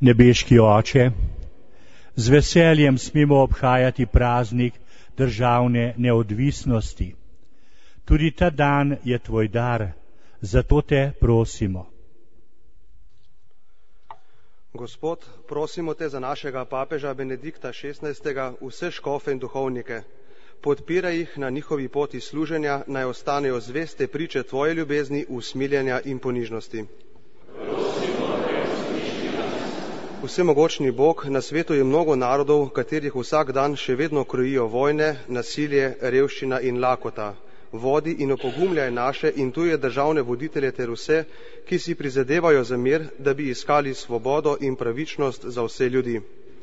Nebeški Oče, z veseljem smemo obhajati praznik državne neodvisnosti. Tudi ta dan je tvoj dar, zato te prosimo. Gospod, prosimo te za našega papeža Benedikta XVI, vse škofe in duhovnike. Podpiraj jih na njihovi poti služenja, naj ostanejo zveste priče tvoje ljubezni, usmiljenja in ponižnosti. Vsemogočni Bog, na svetu je mnogo narodov, katerih vsak dan še vedno krojijo vojne, nasilje, revščina in lakota. Vodi in opogumljaj naše in tuje državne voditelje ter vse, ki si prizadevajo za mir, da bi iskali svobodo in pravičnost za vse ljudi.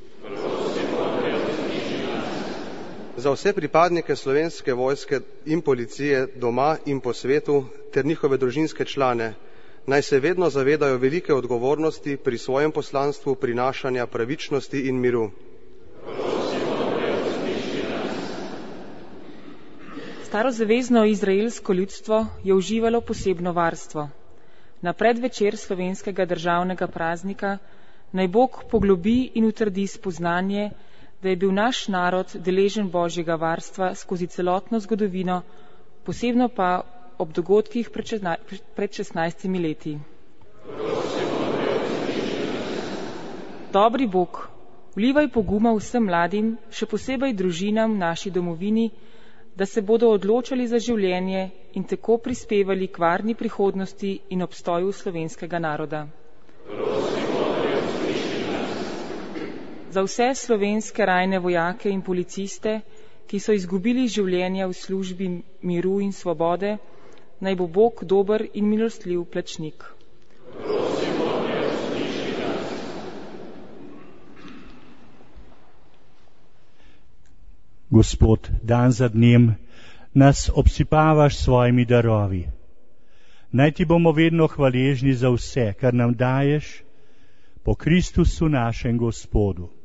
Za vse pripadnike Slovenske vojske in policije doma in po svetu ter njihove družinske člane, naj se vedno zavedajo velike odgovornosti pri svojem poslanstvu prinašanja pravičnosti in miru. Starozavezno izraelsko ljudstvo je uživalo posebno varstvo. Na predvečer slovenskega državnega praznika naj Bog poglobi in utrdi spoznanje, da je bil naš narod deležen Božjega varstva skozi celotno zgodovino, posebno pa ob dogodkih pred 16 leti. Dobri Bog, vlivaj poguma vsem mladim, še posebej družinam v naši domovini, da se bodo odločali za življenje in tako prispevali k varni prihodnosti in obstoju slovenskega naroda. Za vse slovenske rajne vojake in policiste, ki so izgubili življenja v službi miru in svobode, naj bo Bog dober in milostljiv plačnik. Gospod, dan za dnem nas obsipavaš s svojimi darovi. Naj ti bomo vedno hvaležni za vse, kar nam daješ, po Kristusu našem Gospodu.